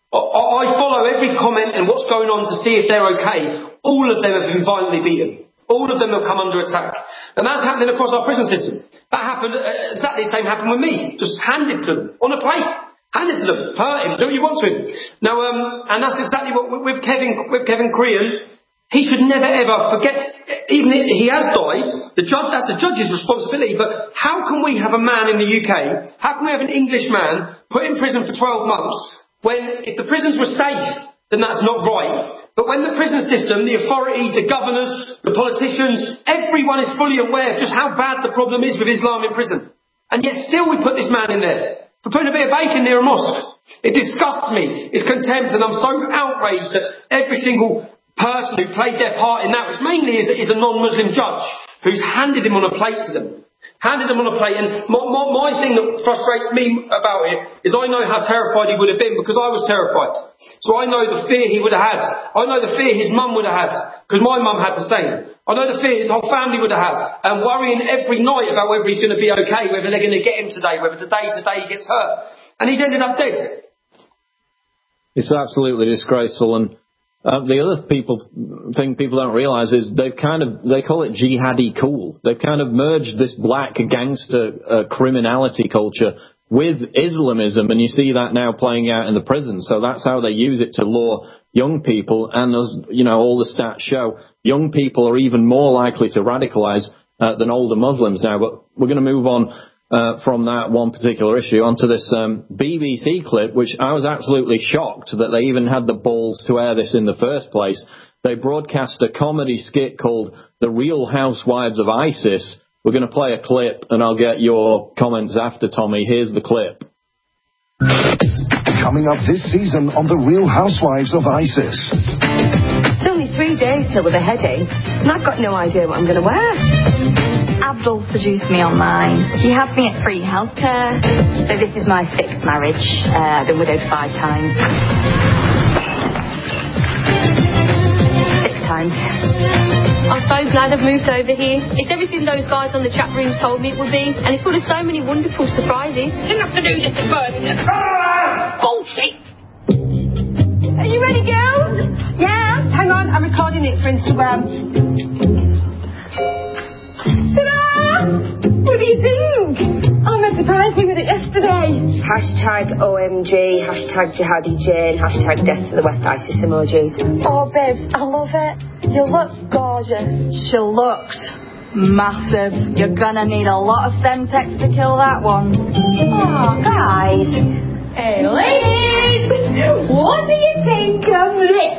I follow every comment and what's going on to see if they're okay. All of them have been violently beaten. All of them have come under attack. And that's happening across our prison system. That happened, uh, exactly the same happened with me. Just hand it to them on a plate. Hand it to them. Hurt him. Do what you want to him. Now, um, and that's exactly what with Kevin, with Kevin Crean. He should never ever forget, even if he has died, the judge, that's the judge's responsibility, but how can we have a man in the U K, how can we have an English man put in prison for twelve months, when if the prisons were safe, then that's not right. But when the prison system, the authorities, the governors, the politicians, everyone is fully aware of just how bad the problem is with Islam in prison. And yet still we put this man in there for putting a bit of bacon near a mosque. It disgusts me. It's contempt, and I'm so outraged that every single person who played their part in that, which mainly is, is a non-Muslim judge, who's handed him on a plate to them. Handed him on a plate, and my, my, my thing that frustrates me about it is I know how terrified he would have been because I was terrified. So I know the fear he would have had. I know the fear his mum would have had because my mum had the same. I know the fear his whole family would have had, and worrying every night about whether he's going to be okay, whether they're going to get him today, whether today's the day he gets hurt. And he's ended up dead. It's absolutely disgraceful, and Uh, the other people thing people don't realise is they've kind of, they call it jihadi cool. They've kind of merged this black gangster uh, criminality culture with Islamism, and you see that now playing out in the prisons. So that's how they use it to lure young people, and as you know, all the stats show, young people are even more likely to radicalise uh, than older Muslims now. But we're going to move on Uh, from that one particular issue onto this um, B B C clip, which I was absolutely shocked that they even had the balls to air this in the first place. They broadcast a comedy skit called The Real Housewives of ISIS. We're going to play a clip, and I'll get your comments after, Tommy. Here's the clip. Coming up this season on The Real Housewives of ISIS. It's only three days till the beheading, and I've got no idea what I'm going to wear. Abdul seduced me online. He had me at free healthcare. So this is my sixth marriage. Uh, I've been widowed five times. Six times. I'm so glad I've moved over here. It's everything those guys on the chat rooms told me it would be, and it's full of so many wonderful surprises. You didn't have to do this at Birmingham. Bullshit! Are you ready, girls? Yeah. Hang on, I'm recording it for Instagram. What do you think? Oh, that surprised me with it yesterday. Hashtag O M G, hashtag Jihadi Jane, hashtag Death to the West ISIS emojis. Oh, babes, I love it. You look gorgeous. She looked massive. You're gonna need a lot of Semtex to kill that one. Oh, guys. Hey, ladies! What do you think of this?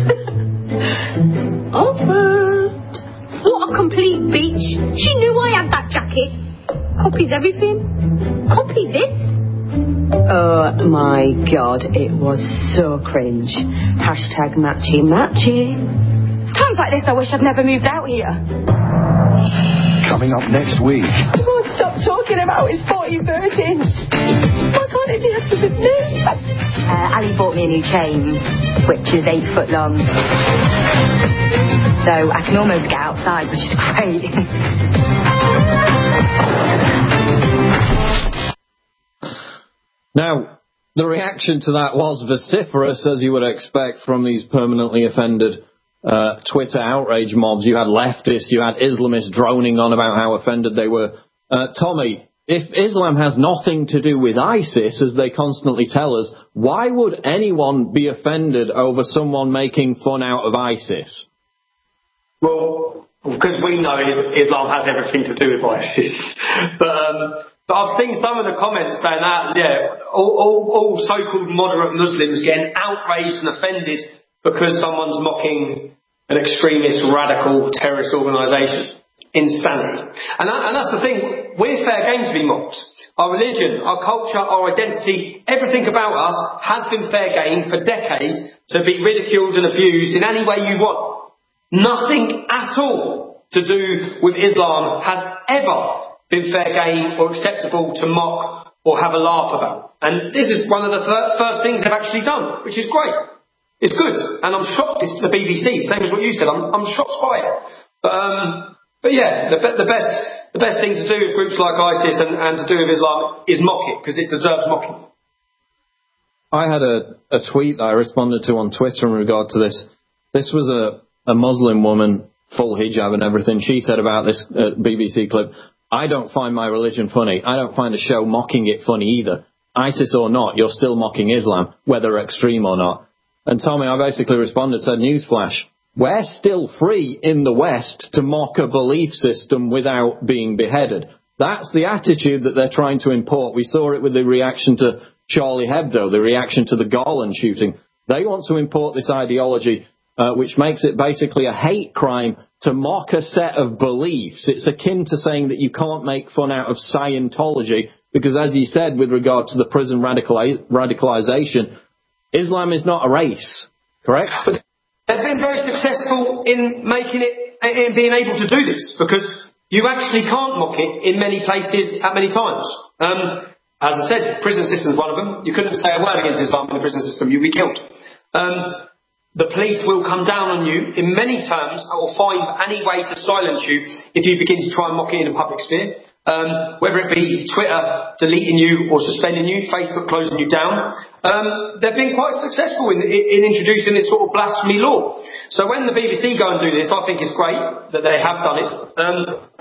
Offered. What a complete beach. She knew I had that jacket. Copies everything. Copy this. Oh my god, it was so cringe. Hashtag matchy matchy. Times like this I wish I'd never moved out here. Coming up next week. I won't stop talking about his forty virgins. Why can't it be after the me? Uh, Ali bought me a new chain, which is eight foot long. So I can almost get outside, which is great. Now, the reaction to that was vociferous, as you would expect from these permanently offended uh, Twitter outrage mobs. You had leftists, you had Islamists droning on about how offended they were. Uh, Tommy, if Islam has nothing to do with ISIS, as they constantly tell us, why would anyone be offended over someone making fun out of ISIS? Well, because we know Islam has everything to do with ISIS. but, um, but I've seen some of the comments saying that, yeah, all, all, all so-called moderate Muslims getting outraged and offended because someone's mocking an extremist, radical, terrorist organisation. Insanity. And, that, and that's the thing. We're fair game to be mocked. Our religion, our culture, our identity, everything about us has been fair game for decades to be ridiculed and abused in any way you want. Nothing at all to do with Islam has ever been fair game or acceptable to mock or have a laugh about. And this is one of the th- first things they've actually done, which is great. It's good. And I'm shocked it's the B B C, same as what you said. I'm, I'm shocked by it. But, um, but yeah, the, the best the best thing to do with groups like ISIS and, and to do with Islam is mock it, because it deserves mocking. I had a, a tweet that I responded to on Twitter in regard to this. This was a a Muslim woman, full hijab and everything. She said about this uh, B B C clip, I don't find my religion funny. I don't find a show mocking it funny either. ISIS or not, you're still mocking Islam, whether extreme or not. And Tommy, I basically responded, said, newsflash, we're still free in the West to mock a belief system without being beheaded. That's the attitude that they're trying to import. We saw it with the reaction to Charlie Hebdo, the reaction to the Garland shooting. They want to import this ideology Uh, which makes it basically a hate crime to mock a set of beliefs. It's akin to saying that you can't make fun out of Scientology, because as you said, with regard to the prison radicali- radicalization, Islam is not a race, correct? But they've been very successful in making it, in being able to do this, because you actually can't mock it in many places at many times. Um, as I said, prison system is one of them. You couldn't say a word against Islam in the prison system, you'd be killed. Um, the police will come down on you in many terms or find any way to silence you if you begin to try and mock it in a public sphere. Um, whether it be Twitter deleting you or suspending you, Facebook closing you down. Um, they've been quite successful in, in introducing this sort of blasphemy law. So when the B B C go and do this, I think it's great that they have done it. Um,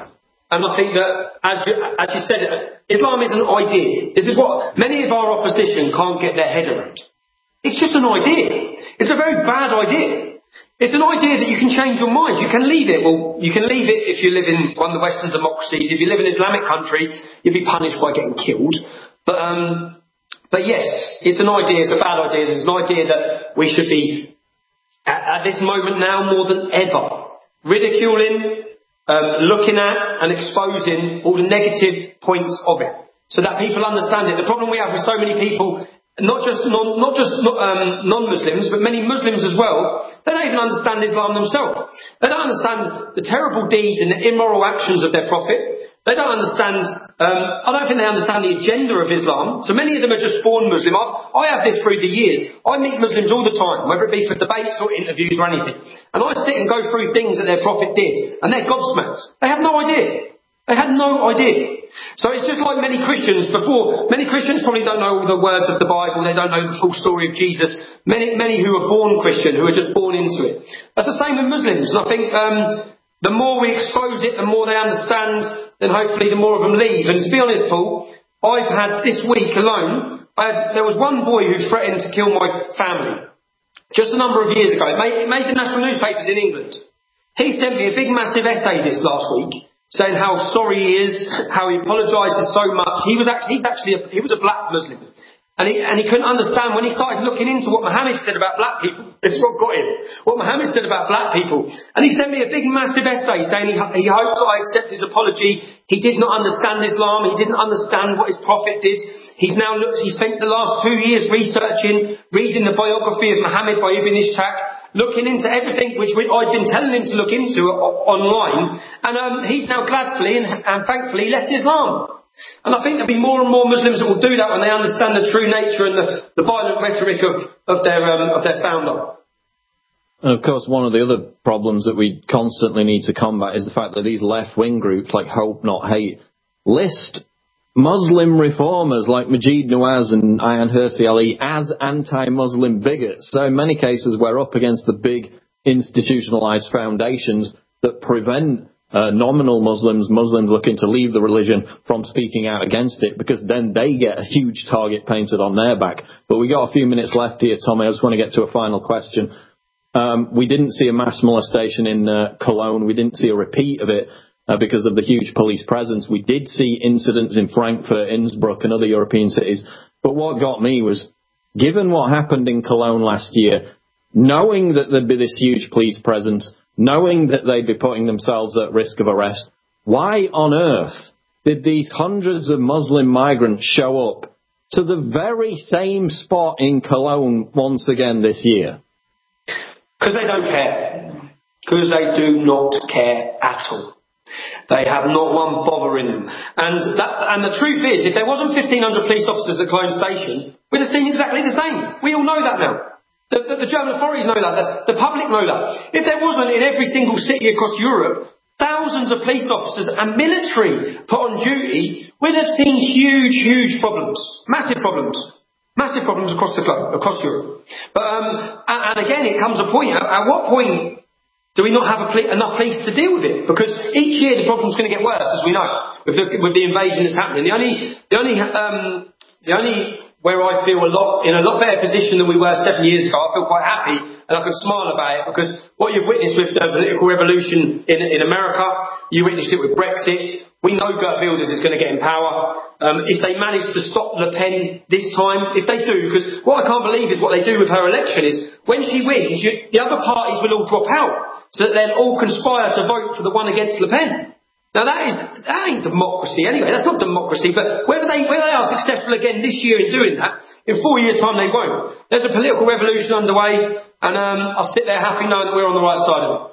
and I think that, as you, as you said, Islam is an idea. This is what many of our opposition can't get their head around. It's just an idea. It's a very bad idea. It's an idea that you can change your mind. You can leave it. Well, you can leave it if you live in one of the Western democracies. If you live in an Islamic country, you'll be punished by getting killed. But, um, but yes, it's an idea. It's a bad idea. It's an idea that we should be, at, at this moment now more than ever, ridiculing, um, looking at and exposing all the negative points of it, so that people understand it. The problem we have with so many people, not just non, not just um, non-Muslims, but many Muslims as well, they don't even understand Islam themselves. They don't understand the terrible deeds and the immoral actions of their Prophet. They don't understand, um, I don't think they understand the agenda of Islam. So many of them are just born Muslim. I've, I have this through the years. I meet Muslims all the time, whether it be for debates or interviews or anything. And I sit and go through things that their Prophet did, and they're gobsmacked. They have no idea. They had no idea. So it's just like many Christians before. Many Christians probably don't know all the words of the Bible. They don't know the full story of Jesus. Many, many who are born Christian, who are just born into it. That's the same with Muslims. And I think um, the more we expose it, the more they understand, then hopefully the more of them leave. And to be honest, Paul, I've had this week alone, I had, there was one boy who threatened to kill my family just a number of years ago. It made, it made the national newspapers in England. He sent me a big massive essay this last week, saying how sorry he is, how he apologises so much. He was actually, he's actually, a, he was a black Muslim. And he, and he couldn't understand when he started looking into what Muhammad said about black people. This is what got him. What Muhammad said about black people. And he sent me a big massive essay saying he, he hopes I accept his apology. He did not understand Islam. He didn't understand what his prophet did. He's now looked, he spent the last two years researching, reading the biography of Muhammad by Ibn Ishaq, looking into everything which we, I've been telling him to look into o- online, and um, he's now gladfully and, and thankfully left Islam. And I think there'll be more and more Muslims that will do that when they understand the true nature and the, the violent rhetoric of, of their um, of their founder. And of course, one of the other problems that we constantly need to combat is the fact that these left-wing groups like Hope Not Hate list Muslim reformers like Majid Nawaz and Ayaan Hirsi Ali as anti-Muslim bigots. So in many cases, we're up against the big institutionalized foundations that prevent uh, nominal Muslims, Muslims looking to leave the religion, from speaking out against it, because then they get a huge target painted on their back. But we got a few minutes left here, Tommy. I just want to get to a final question. Um, we didn't see a mass molestation in uh, Cologne. We didn't see a repeat of it. Uh, because of the huge police presence. We did see incidents in Frankfurt, Innsbruck and other European cities. But what got me was, given what happened in Cologne last year, knowing that there'd be this huge police presence, knowing that they'd be putting themselves at risk of arrest, why on earth did these hundreds of Muslim migrants show up to the very same spot in Cologne once again this year? Because they don't care. Because they do not care at all. They have not one bother in them. And that, and the truth is, if there wasn't fifteen hundred police officers at Cologne Station, we'd have seen exactly the same. We all know that now. The, the, the German authorities know that. The, the public know that. If there wasn't in every single city across Europe thousands of police officers and military put on duty, we'd have seen huge, huge problems. Massive problems. Massive problems across the globe, across Europe. But, um, and, and again, it comes a point, at, at what point do we not have a pl- enough police to deal with it? Because each year the problem's going to get worse, as we know, with the, with the invasion that's happening. The only, the only, um, the only where I feel a lot in a lot better position than we were seven years ago, I feel quite happy and I can smile about it, because what you've witnessed with the political revolution in, in America, you witnessed it with Brexit. We know Geert Wilders is going to get in power. Um, if they manage to stop Le Pen this time, if they do, because what I can't believe is what they do with her election is when she wins, you, the other parties will all drop out, so that they'll all conspire to vote for the one against Le Pen. Now that is, that ain't democracy anyway, that's not democracy, but whether they, whether they are successful again this year in doing that, in four years time they won't. There's a political revolution underway, and um, I'll sit there happy knowing that we're on the right side of it.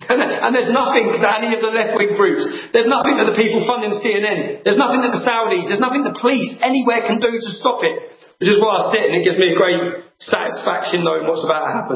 And there's nothing that any of the left-wing groups, there's nothing that the people funding C N N, there's nothing that the Saudis, there's nothing the police anywhere can do to stop it. Which is why I sit and it gives me a great satisfaction knowing what's about to happen.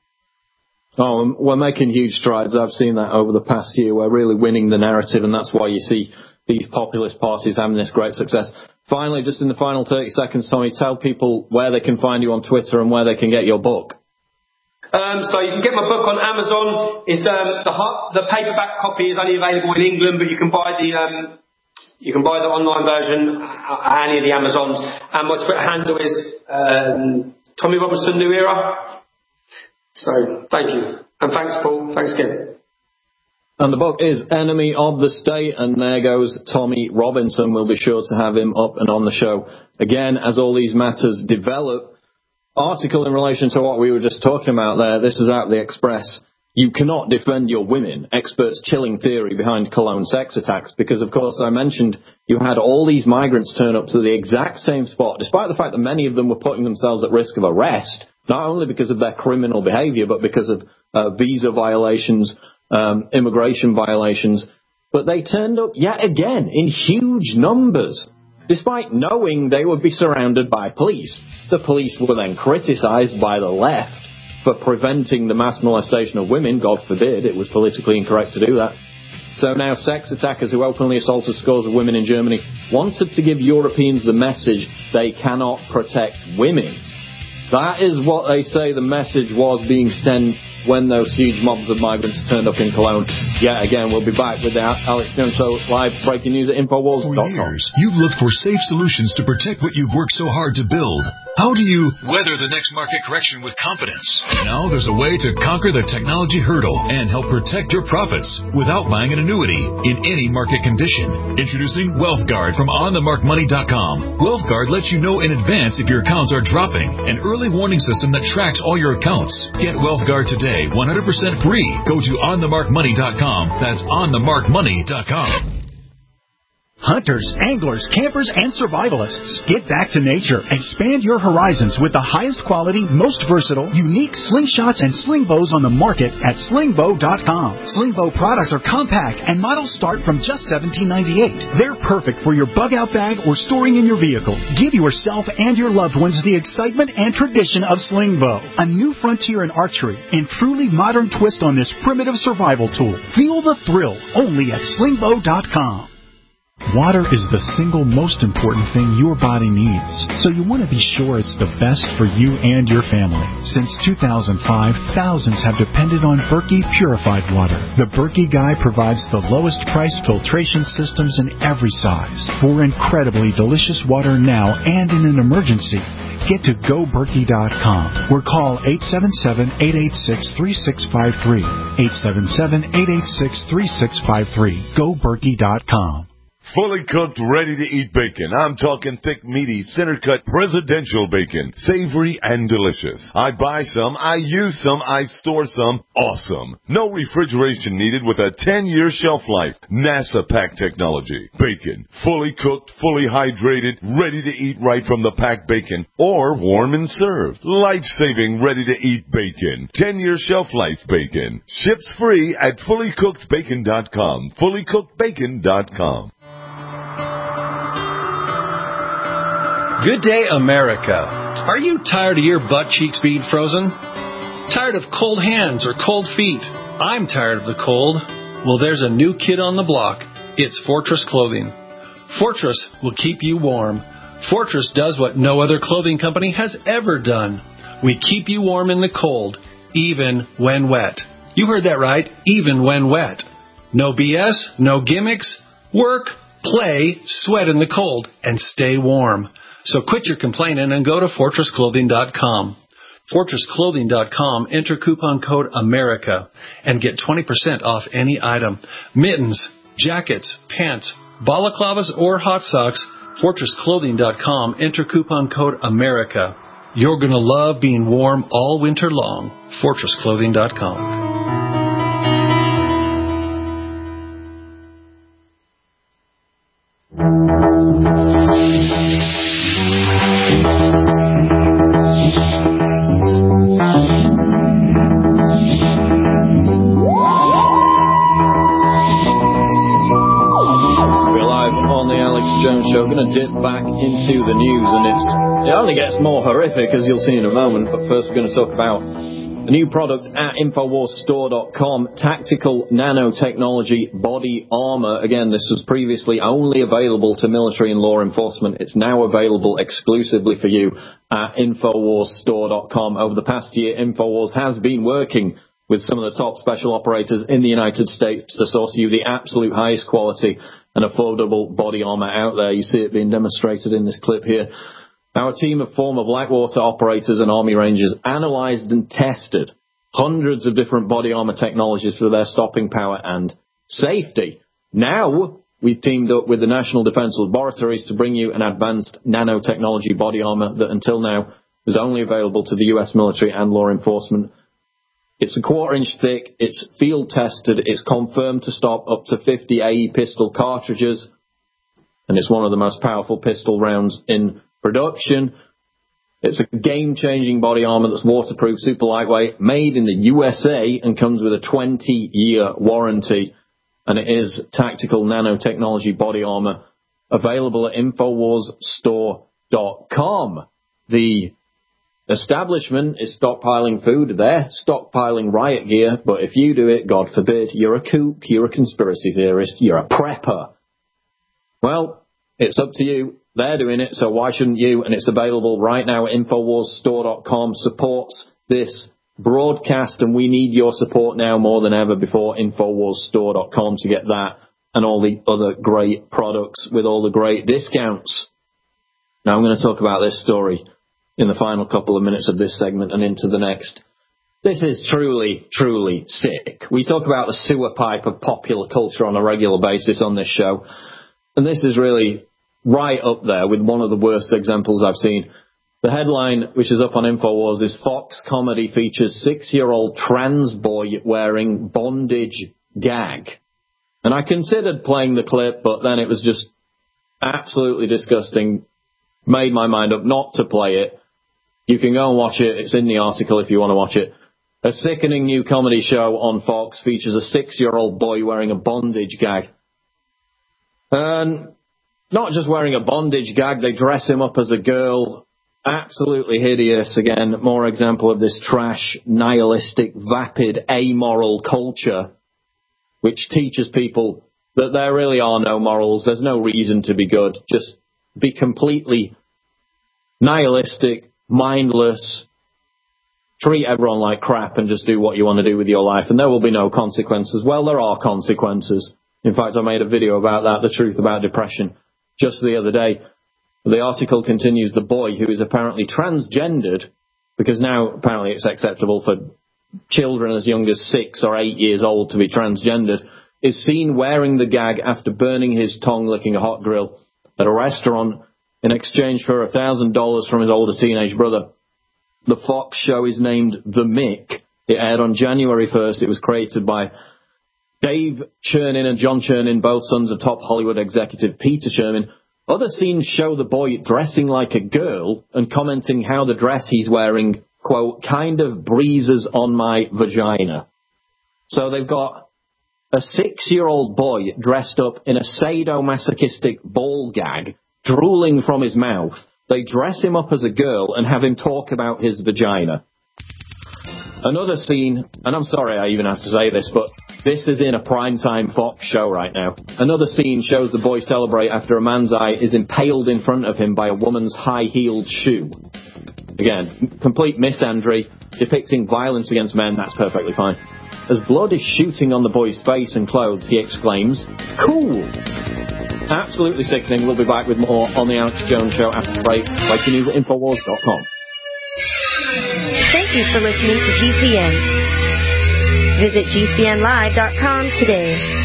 Oh, we're making huge strides. I've seen that over the past year. We're really winning the narrative, and that's why you see these populist parties having this great success. Finally, just in the final thirty seconds, Tommy, tell people where they can find you on Twitter and where they can get your book. Um, so you can get my book on Amazon. It's um, the the paperback copy is only available in England, but you can buy the um, you can buy the online version at any of the Amazons. And my Twitter handle is um, Tommy Robinson New Era. So thank you, and thanks, Paul. Thanks again. And the book is Enemy of the State, and there goes Tommy Robinson. We'll be sure to have him up and on the show again as all these matters develop. Article in relation to what we were just talking about there. This is out of the Express. You cannot defend your women. Experts chilling theory behind Cologne sex attacks. Because, of course, I mentioned you had all these migrants turn up to the exact same spot, despite the fact that many of them were putting themselves at risk of arrest, not only because of their criminal behaviour, but because of uh, visa violations, um, immigration violations. But they turned up yet again in huge numbers, despite knowing they would be surrounded by police. The police were then criticised by the left for preventing the mass molestation of women. God forbid, it was politically incorrect to do that. So now sex attackers who openly assaulted scores of women in Germany wanted to give Europeans the message they cannot protect women. That is what they say the message was being sent when those huge mobs of migrants turned up in Cologne. Yeah, again, we'll be back with the Alex Jones Show live breaking news at Infowars dot com. For years, you've looked for safe solutions to protect what you've worked so hard to build. How do you weather the next market correction with confidence? Now there's a way to conquer the technology hurdle and help protect your profits without buying an annuity in any market condition. Introducing WealthGuard from on the mark money dot com. WealthGuard lets you know in advance if your accounts are dropping. An early warning system that tracks all your accounts. Get WealthGuard today, one hundred percent free. Go to on the mark money dot com. That's on the mark money dot com. Hunters, anglers, campers, and survivalists. Get back to nature. Expand your horizons with the highest quality, most versatile, unique slingshots and sling bows on the market at sling bow dot com. Sling bow products are compact and models start from just seventeen ninety-eight. They're perfect for your bug out bag or storing in your vehicle. Give yourself and your loved ones the excitement and tradition of sling bow. A new frontier in archery and truly modern twist on this primitive survival tool. Feel the thrill only at sling bow dot com. Water is the single most important thing your body needs, so you want to be sure it's the best for you and your family. Since two thousand five, thousands have depended on Berkey purified water. The Berkey Guy provides the lowest price filtration systems in every size for incredibly delicious water now and in an emergency. Get to go berkey dot com or call eight seven seven, eight eight six, three six five three. eight seven seven, eight eight six, three six five three. go berkey dot com. Fully cooked, ready-to-eat bacon. I'm talking thick, meaty, center-cut presidential bacon. Savory and delicious. I buy some, I use some, I store some. Awesome. No refrigeration needed with a ten-year shelf life. NASA pack technology. Bacon. Fully cooked, fully hydrated, ready to eat right from the packed bacon. Or warm and served. Life-saving, ready-to-eat bacon. ten-year shelf life bacon. Ships free at fully cooked bacon dot com. fully cooked bacon dot com. Good day, America. Are you tired of your butt cheeks being frozen? Tired of cold hands or cold feet? I'm tired of the cold. Well, there's a new kid on the block. It's Fortress Clothing. Fortress will keep you warm. Fortress does what no other clothing company has ever done. We keep you warm in the cold, even when wet. You heard that right, even when wet. No B S, no gimmicks. Work, play, sweat in the cold, and stay warm. So quit your complaining and go to fortress clothing dot com. fortress clothing dot com. Enter coupon code AMERICA and get twenty percent off any item. Mittens, jackets, pants, balaclavas, or hot socks. fortress clothing dot com. Enter coupon code AMERICA. You're going to love being warm all winter long. fortress clothing dot com. Alex Jones Show. Going to dip back into the news, and it's it only gets more horrific, as you'll see in a moment. But first, we're going to talk about a new product at Infowars Store dot com, Tactical Nanotechnology Body Armor. Again, this was previously only available to military and law enforcement. It's now available exclusively for you at Infowars Store dot com. Over the past year, Infowars has been working with some of the top special operators in the United States to source you the absolute highest quality and affordable body armor out there. You see it being demonstrated in this clip here. Our team of former Blackwater operators and Army Rangers analyzed and tested hundreds of different body armor technologies for their stopping power and safety. Now, we've teamed up with the National Defense Laboratories to bring you an advanced nanotechnology body armor that until now is only available to the U S military and law enforcement. It's a quarter inch thick, it's field tested, it's confirmed to stop up to fifty A E pistol cartridges, and it's one of the most powerful pistol rounds in production. It's a game-changing body armor that's waterproof, super lightweight, made in the U S A, and comes with a twenty year warranty. And it is Tactical Nanotechnology Body Armor, available at Infowars Store dot com. The establishment is stockpiling food. They're stockpiling riot gear, but if you do it, God forbid, you're a kook, you're a conspiracy theorist, you're a prepper. Well, it's up to you. They're doing it, so why shouldn't you? And it's available right now at Infowars Store dot com. Supports this broadcast, and we need your support now more than ever before. Infowars Store dot com to get that and all the other great products with all the great discounts. Now I'm going to talk about this story in the final couple of minutes of this segment and into the next. This is truly, truly sick. We talk about the sewer pipe of popular culture on a regular basis on this show, and this is really right up there with one of the worst examples I've seen. The headline, which is up on Infowars, is Fox comedy features six-year-old trans boy wearing bondage gag. And I considered playing the clip, but then it was just absolutely disgusting. Made my mind up not to play it. You can go and watch it. It's in the article if you want to watch it. A sickening new comedy show on Fox features a six-year-old boy wearing a bondage gag. And not just wearing a bondage gag, they dress him up as a girl. Absolutely hideous. Again, more example of this trash, nihilistic, vapid, amoral culture, which teaches people that there really are no morals. There's no reason to be good. Just be completely nihilistic, mindless, treat everyone like crap and just do what you want to do with your life, and there will be no consequences. Well, there are consequences. In fact, I made a video about that, the truth about depression, just the other day. The article continues, the boy, who is apparently transgendered, because now apparently it's acceptable for children as young as six or eight years old to be transgendered, is seen wearing the gag after burning his tongue licking a hot grill at a restaurant in exchange for one thousand dollars from his older teenage brother. The Fox show is named The Mick. It aired on January first. It was created by Dave Chernin and John Chernin, both sons of top Hollywood executive Peter Chernin. Other scenes show the boy dressing like a girl and commenting how the dress he's wearing, quote, kind of breezes on my vagina. So they've got a six-year-old boy dressed up in a sadomasochistic ball gag, drooling from his mouth. They dress him up as a girl and have him talk about his vagina. Another scene, and I'm sorry I even have to say this, but this is in a primetime Fox show right now. Another scene shows the boy celebrate after a man's eye is impaled in front of him by a woman's high-heeled shoe. Again, complete misandry, depicting violence against men, that's perfectly fine. As blood is shooting on the boy's face and clothes, he exclaims, "Cool!" Absolutely sickening. We'll be back with more on the Alex Jones Show after the break. Breaking news at Infowars dot com. Thank you for listening to G C N. Visit G C N live dot com today.